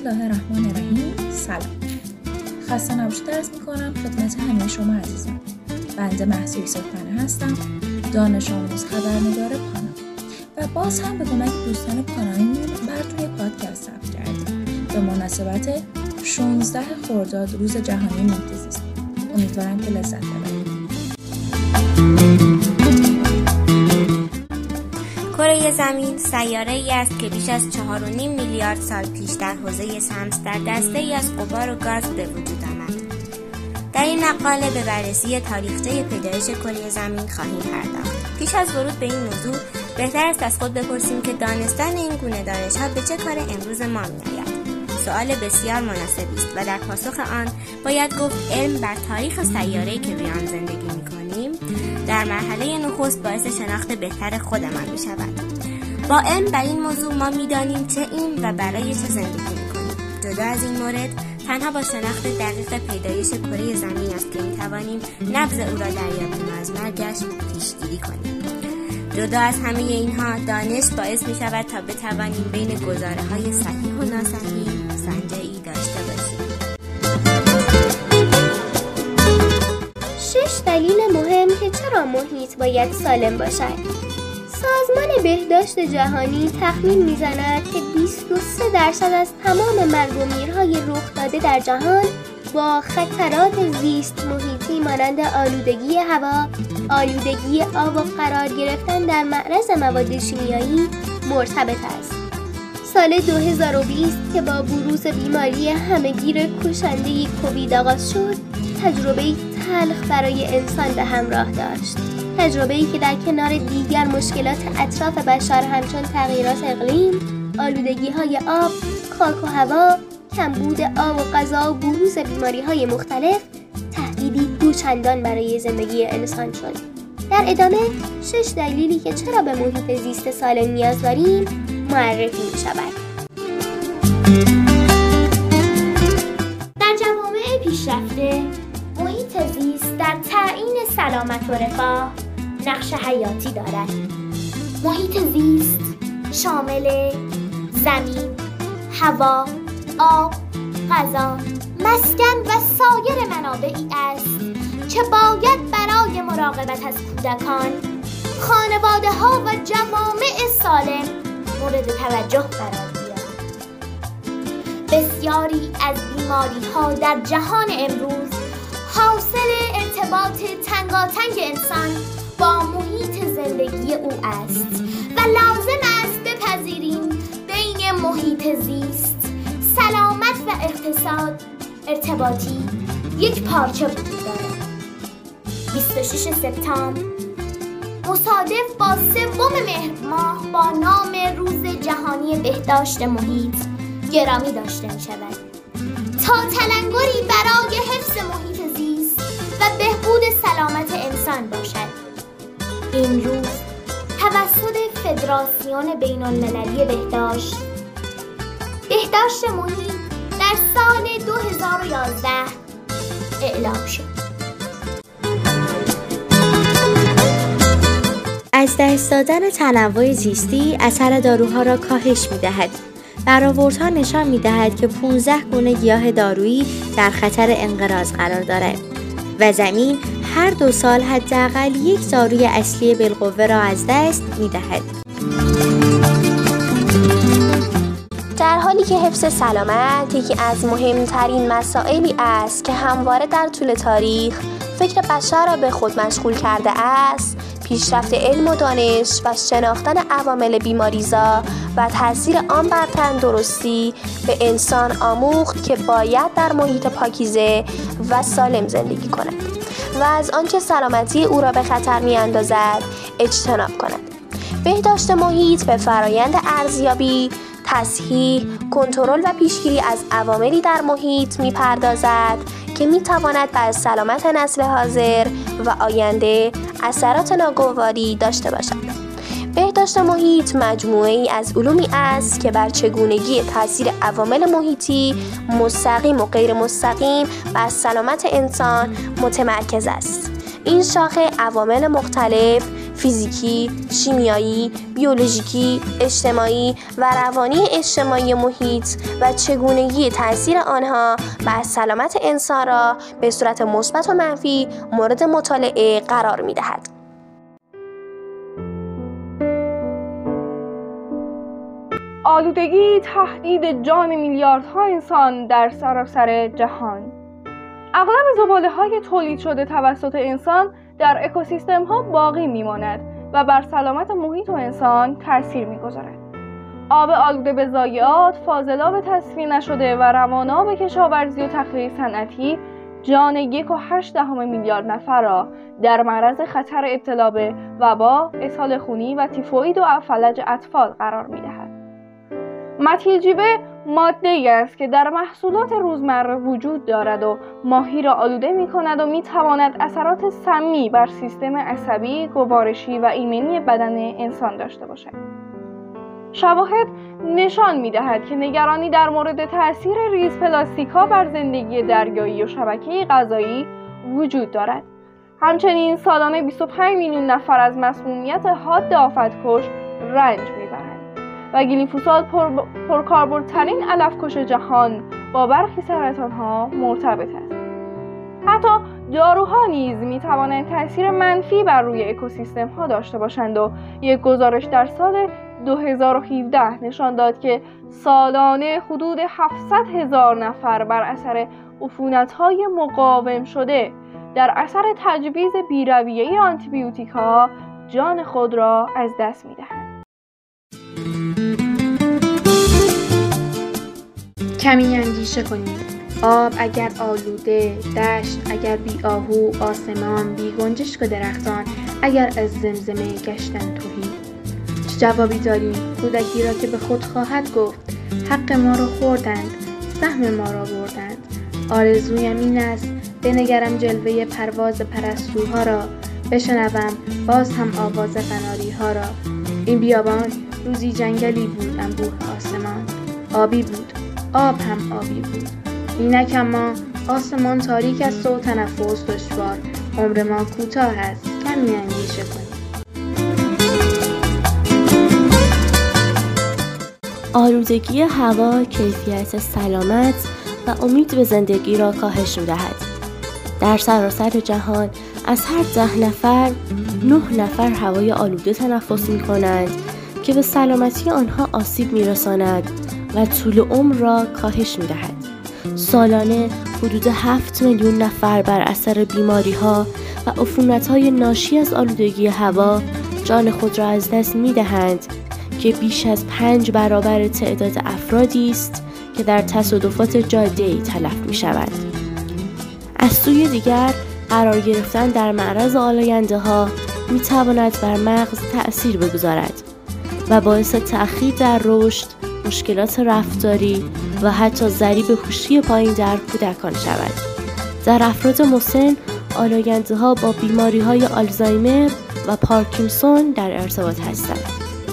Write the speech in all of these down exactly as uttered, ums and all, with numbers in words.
الله الرحمن الرحیم. سلام، خسته نباشید عرض میکنم خدمت همه شما عزیزان. بنده مهسا یوسف‌پناه هستم، دانش آموز خبرنگار پانا، و باز هم به کمک دوستان پاناییمون براتون یک پادکست ضبط کردیم به مناسبت شانزده خرداد روز جهانی محیط زیست. امیدوارم که لذت ببرید. کره زمین سیاره‌ای است که بیش از چهار و نیم میلیارد سال پیش در حوزه شمس در دسته‌ای از غبار و گاز به وجود آمد. در این مقاله به بررسی تاریخچه پیدایش کره زمین خواهیم پرداخت. پیش از ورود به این موضوع بهتر است از خود بپرسیم که دانستن این گونه دانش‌ها به چه کار امروز ما می‌آید. سوال بسیار مناسبی است و در پاسخ آن باید گفت علم بر تاریخ سیاره‌ای که روی آن زندگی می‌کنیم در مرحله نخست باعث شناخت بهتر خودمان می‌شود. با علم بر این موضوع ما می‌دانیم چه ایم و برای چه زندگی می‌کنیم. جدا از این مورد تنها با شناخت دقیق پیدایش کره زمین است که می‌توانیم نبض او را دریابیم و از مرگش پیشگیری کنیم. جدا از همه اینها دانش باعث می‌شود تا بتوانیم بین گزاره‌های صحیح و ناصحیح سنجشی داشته باشیم. شش دلیل مهم که چرا محیط باید سالم باشد. سازمان بهداشت جهانی تخمین می‌زند که بیست و سه درصد از تمام مرگ و میرهای رخ داده در جهان با خطرات زیست محیطی مانند آلودگی هوا، آلودگی آب و قرار گرفتن در معرض مواد شیمیایی مرتبط است. سال دو هزار و بیست که با بروز بیماری همهگیر کشنده کووید آغاز شد، تجربه‌ای تلخ برای انسان به همراه داشت. تجربه‌ای که در کنار دیگر مشکلات اطراف بشر همچون تغییرات اقلیم، آلودگی‌های آب، خاک و هوا، کمبود آب و غذا و بروز بیماری‌های مختلف تهدیدی دوچندان برای زندگی انسان شد. در ادامه شش دلیلی که چرا به محیط زیست سالم نیاز داریم معرفی می‌شود. در جوامع پیشرفته محیط زیست در تعیین سلامت و رفاه نقش حیاتی دارد. محیط زیست شامل زمین، هوا، آب، غذا، مسکن و سایر منابعی است که باید برای مراقبت از کودکان، خانواده‌ها و جوامع سالم مورد توجه قرار گیرد. بسیاری از بیماری‌ها در جهان امروز حاصل ارتباط تنگاتنگ انسان با محیط زندگی او است و لازم است بپذیریم بین محیط زیست، سلامت و اقتصاد ارتباطی یک پارچه وجود دارد. بیست و شش سپتامبر مصادف با سوم مهر ماه با نام روز جهانی بهداشت محیط گرامی داشته می شود تا تلنگری برای حفظ محیط زیست و بهبود سلامت انسان باشد. این روز توسط فدراسیون بین المللی بهداشت بهداشت محیط در سال دو هزار و یازده اعلام شد. از دست دادن تنوع زیستی اثر داروها را کاهش می‌دهد. برآوردها نشان می‌دهد که پانزده گونه گیاه دارویی در خطر انقراض قرار دارد و زمین هر دو سال حداقل یک داروی اصلی بالقوه را از دست می‌دهد. در حالی که حفظ سلامت یکی از مهمترین مسائلی است که همواره در طول تاریخ فکر بشر را به خود مشغول کرده است، پیشرفت علم و دانش و شناختن عوامل بیماریزا و تاثیر آن بر تندرستی به انسان آموخت که باید در محیط پاکیزه و سالم زندگی کند و از آنچه سلامتی او را به خطر می‌اندازد اجتناب کند. بهداشت محیط به فرایند ارزیابی، تصحیح، کنترل و پیشگیری از عواملی در محیط می‌پردازد که می‌تواند بر سلامت نسل حاضر و آینده اثرات ناگواری داشته باشد. بهداشت محیط مجموعه‌ای از علومی است که بر چگونگی تاثیر عوامل محیطی مستقیم و غیر مستقیم بر سلامت انسان متمرکز است. این شاخه عوامل مختلف فیزیکی، شیمیایی، بیولوژیکی، اجتماعی و روانی اجتماعی محیط و چگونگی تأثیر آنها بر سلامت انسان را به صورت مثبت و منفی مورد مطالعه قرار می‌دهد. آلودگی تهدید جان میلیاردها انسان در سراسر جهان. اغلب زباله‌های تولید شده توسط انسان در اکوسیستم‌ها باقی می‌ماند و بر سلامت محیط و انسان تأثیر می‌گذارد. آب آلوده به ضایعات، فاضلاب تصفیه نشده و رواناب کشاورزی و تخلیه صنعتی جان یک و هشت دهم میلیارد نفر را در معرض خطر ابتلا به وبا، اسهال خونی و تیفوئید و فلج اطفال قرار می‌دهد. متیل جیوه ماده‌ای است که در محصولات روزمره وجود دارد و ماهی را آلوده می‌کند و می‌تواند اثرات سمی بر سیستم عصبی، گوارشی و ایمنی بدن انسان داشته باشد. شواهد نشان می‌دهد که نگرانی در مورد تأثیر ریز پلاستیک‌ها بر زندگی دریایی و شبکه غذایی وجود دارد. همچنین سالانه بیست و پنج میلیون نفر از مسمومیت حاد آفت‌کش رنج می‌برند و گلیفوسات پر پرکاربردترین علف‌کش جهان با برخی سرطان‌ها مرتبط است. حتی داروها نیز می‌توانند تأثیر منفی بر روی اکوسیستم‌ها داشته باشند و یک گزارش در سال دو هزار و هفده نشان داد که سالانه حدود هفتصد هزار نفر بر اثر عفونت‌های مقاوم شده در اثر تجویز بی‌رویه‌ای آنتیبیوتیک‌ها جان خود را از دست می‌دهند. کمی اندیشه کنید. آب اگر آلوده، دشت اگر بی آهو، آسمان بی گنجشک و درختان اگر از زمزمه گشتن تهی. چه جوابی داریم کودکی را که به خود خواهد گفت حق ما را خوردند، سهم ما را بردند. آرزویم این است بنگرم جلوه پرواز پرستوها را، بشنوم باز هم آواز قناری ها را. این بیابان روزی جنگلی بود انبوه آسمان، آبی بود، آب هم آبی بود. اینک اما آسمان تاریک است و تنفس دشوار. عمر ما کوتاه است، کمی اندیشه کنید. آلودگی هوا کیفیت سلامت و امید به زندگی را کاهش می‌دهد. در سراسر جهان از هر ده نفر نه نفر هوای آلوده تنفس می‌کنند که به سلامتی آنها آسیب می‌رساند و طول عمر را کاهش می‌دهد. سالانه حدود هفت میلیون نفر بر اثر بیماری‌ها و عفونت‌های ناشی از آلودگی هوا جان خود را از دست می‌دهند که بیش از پنج برابر تعداد افرادی است که در تصادفات جاده‌ای تلف می‌شوند. از سوی دیگر قرار گرفتن در معرض آلاینده‌ها می‌تواند بر مغز تأثیر بگذارد و باعث تأخیر در رشد، مشکلات رفتاری و حتی ضریب هوشی پایین در کودکان شود. در افراد مسن آلاینده‌ها با بیماری‌های آلزایمر و پارکینسون در ارتباط هستند.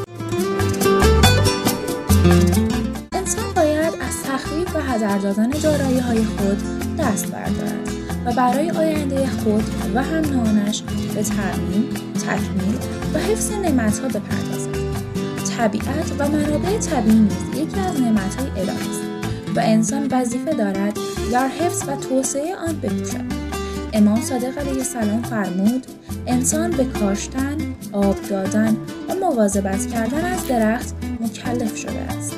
انسان باید از تخریب و هدر دادن دارایی‌های خود دست بردارد و برای آینده خود و همراهانش به ترمیم، تکمیل و حفظ نعمت‌ها بپردازد. طبیعت و منابع طبیعی نیز یکی از نعمت‌های الهی است و انسان وظیفه دارد در حفظ و توسعه آن بکوشد. امام صادق علیه السلام فرمود انسان به کاشتن، آب دادن و مواظبت کردن از درخت مکلف شده است.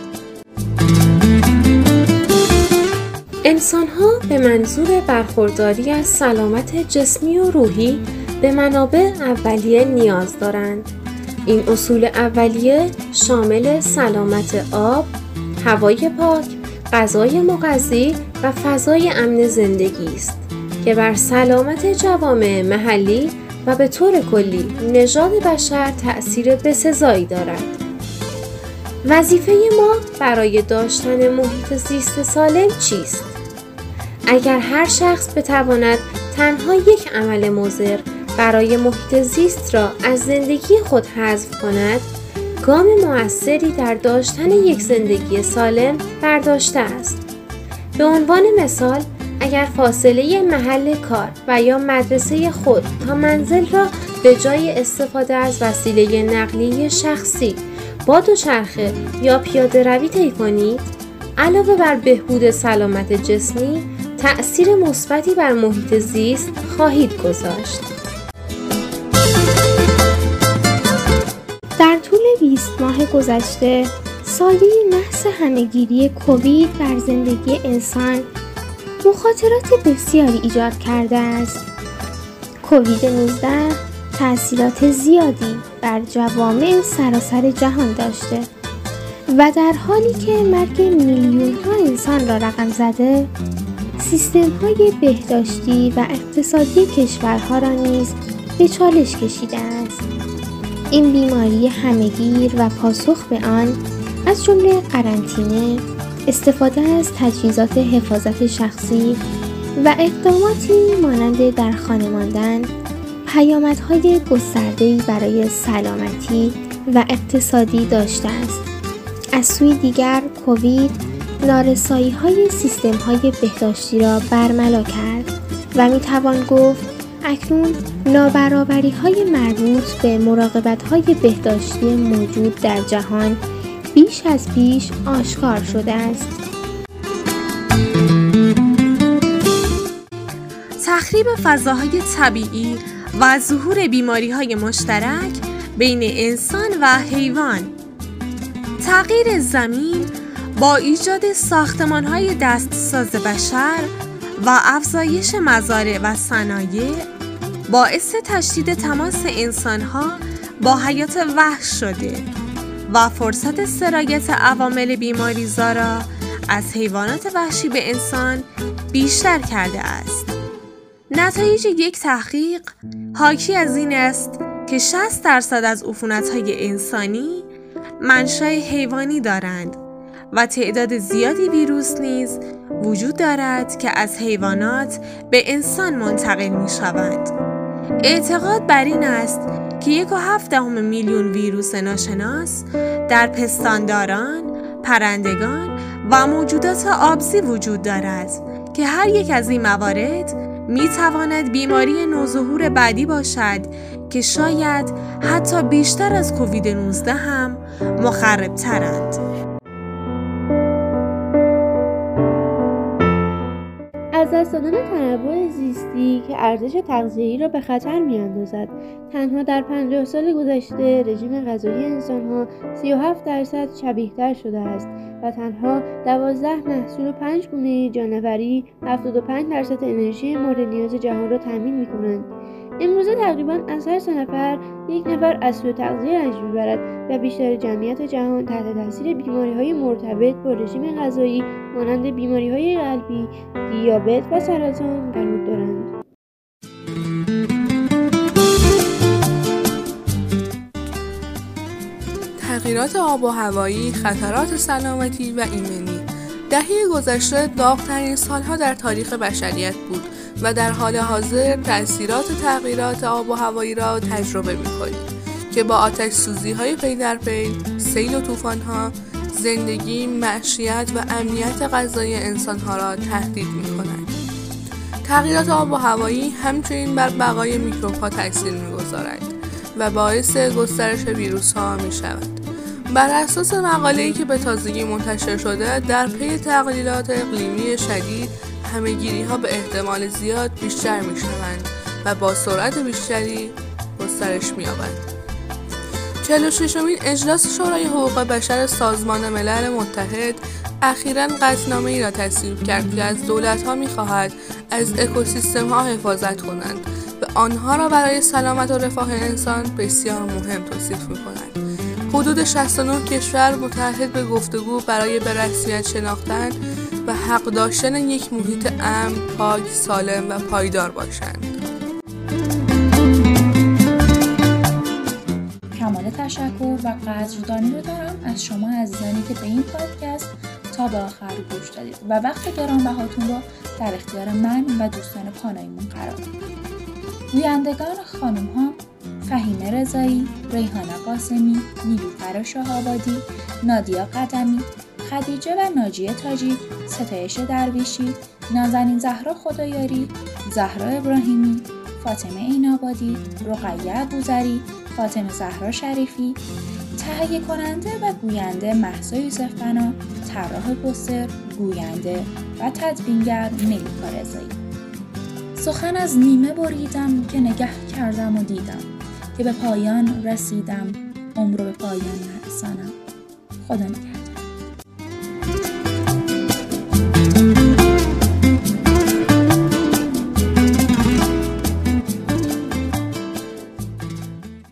انسان‌ها به منظور برخورداری از سلامت جسمی و روحی به منابع اولیه نیاز دارند. این اصول اولیه شامل سلامت آب، هوای پاک، غذای مغذی و فضای امن زندگی است که بر سلامت جوامع محلی و به طور کلی نژاد بشر تأثیر بسزایی دارد. وظیفه ما برای داشتن محیط زیست سالم چیست؟ اگر هر شخص بتواند تنها یک عمل مضر برای محیط زیست را از زندگی خود حذف کند، گام مؤثری در داشتن یک زندگی سالم برداشته است. به عنوان مثال، اگر فاصله محل کار و یا مدرسه خود تا منزل را به جای استفاده از وسیله نقلیه شخصی با دوچرخه یا پیاده روی طی کنید، علاوه بر بهبود سلامت جسمی، تأثیر مثبتی بر محیط زیست خواهید گذاشت. در طول بیست ماه گذشته، سایه نحس همهگیری کووید بر زندگی انسان مخاطرات بسیاری ایجاد کرده است. کووید نوزده تأثیرات زیادی بر جوامع سراسر جهان داشته و در حالی که مرگ میلیون ها انسان را رقم زده، سیستم های بهداشتی و اقتصادی کشورها را نیز به چالش کشیده است. این بیماری همهگیر و پاسخ به آن از جمله قرنطینه، استفاده از تجهیزات حفاظت شخصی و اقداماتی مانند در خانه ماندن، پیامدهای گسترده‌ای برای سلامتی و اقتصادی داشته است. از سوی دیگر کووید نارسایی‌های سیستم‌های بهداشتی را برملا کرد و می‌توان گفت اکنون نابرابری‌های مربوط به مراقبت‌های بهداشتی موجود در جهان بیش از پیش آشکار شده است. تخریب فضاهای طبیعی و ظهور بیماری‌های مشترک بین انسان و حیوان. تغییر زمین با ایجاد ساختمان‌های دستساز بشر و افزایش مزارع و صنایع باعث تشدید تماس انسان‌ها با حیات وحش شده و فرصت سرایت عوامل بیماری‌زا را از حیوانات وحشی به انسان بیشتر کرده است. نتایج یک تحقیق حاکی از این است که شصت درصد از عفونت‌های انسانی منشأ حیوانی دارند و تعداد زیادی ویروس نیز وجود دارد که از حیوانات به انسان منتقل می‌شوند. اعتقاد بر این است که یک و هفت دهم میلیون ویروس ناشناس در پستانداران، پرندگان و موجودات آبزی وجود دارد که هر یک از این موارد می تواند بیماری نوظهور بعدی باشد که شاید حتی بیشتر از کووید نوزده هم مخرب ترند. از دست دادن تنوع زیستی که ارزش تغذیه‌ای را به خطر می‌اندازد. تنها در پنجاه سال گذشته رژیم غذایی انسان‌ها سی و هفت درصد شبیه‌تر شده است و تنها دوازده محصول و پنج گونه جانوری هفتاد و پنج درصد انرژی مورد نیاز جهان را تامین می‌کنند. امروزه تقریباً از هر سه نفر یک نفر از سوء تغذیه رنج می‌برد و بیشتر جمعیت جهان تحت تاثیر بیماری‌های مرتبط با رژیم غذایی مانند بیماری‌های قلبی، دیابت و سرطان قرار دارند. تغییرات آب و هوایی، خطرات سلامتی و ایمنی. دهه گذشته داغ‌ترین سالها در تاریخ بشریت بود و در حال حاضر تأثیرات تغییرات آب و هوایی را تجربه می‌کنیم که با آتش سوزی‌های پی در پی، سیل و طوفان‌ها، زندگی، معیشت و امنیت غذایی انسان‌ها را تهدید می‌کنند. تغییرات آب و هوایی همچنین بر بقای میکروب‌ها تأثیر می‌گذارد و باعث گسترش ویروس‌ها می‌شود. بر اساس مقاله‌ای که به تازگی منتشر شده، در پی تغییرات اقلیمی شدید، همه‌گیری‌ها به احتمال زیاد بیشتر می‌شوند و با سرعت بیشتری گسترش می‌یابند. چهل و ششمین اجلاس شورای حقوق بشر سازمان ملل متحد اخیراً قطعنامه‌ای را تصویب کرد که از دولت‌ها می‌خواهد از اکوسیستم‌ها حفاظت کنند و آنها را برای سلامت و رفاه انسان بسیار مهم توصیف می‌کند. حدود شصت و نه کشور متحد به گفتگو برای به رسمیت شناختن و حق داشتن یک محیط امن، پاک، سالم و پایدار باشند. کمال تشکر و قدردانی رو دارم از شما عزیزانی که به این پادکست تا به آخر گوش دادید و وقت گرانبهاتون رو در اختیار من و دوستان پاناییمون قرار دادید. گویندگان خانم ها فهیمه رضایی، ریحانه قاسمی، نیلوفر شهابادی، نادیا قدمی، خدیجه و ناجیه تاجی، ستایش درویشی، نازنین زهرا خدایاری، زهرا ابراهیمی، فاطمه اینابادی، رقیه ابوذری، فاطمه زهرا شریفی، تهیه کننده و گوینده مهسا یوسف بنا، طراح پوستر، گوینده و تدوینگر ملیکا رضایی. سخن از نیمه بریدم که نگه کردم و دیدم که به پایان رسیدم، عمر به پایان نرسانم. خدا نگهدار.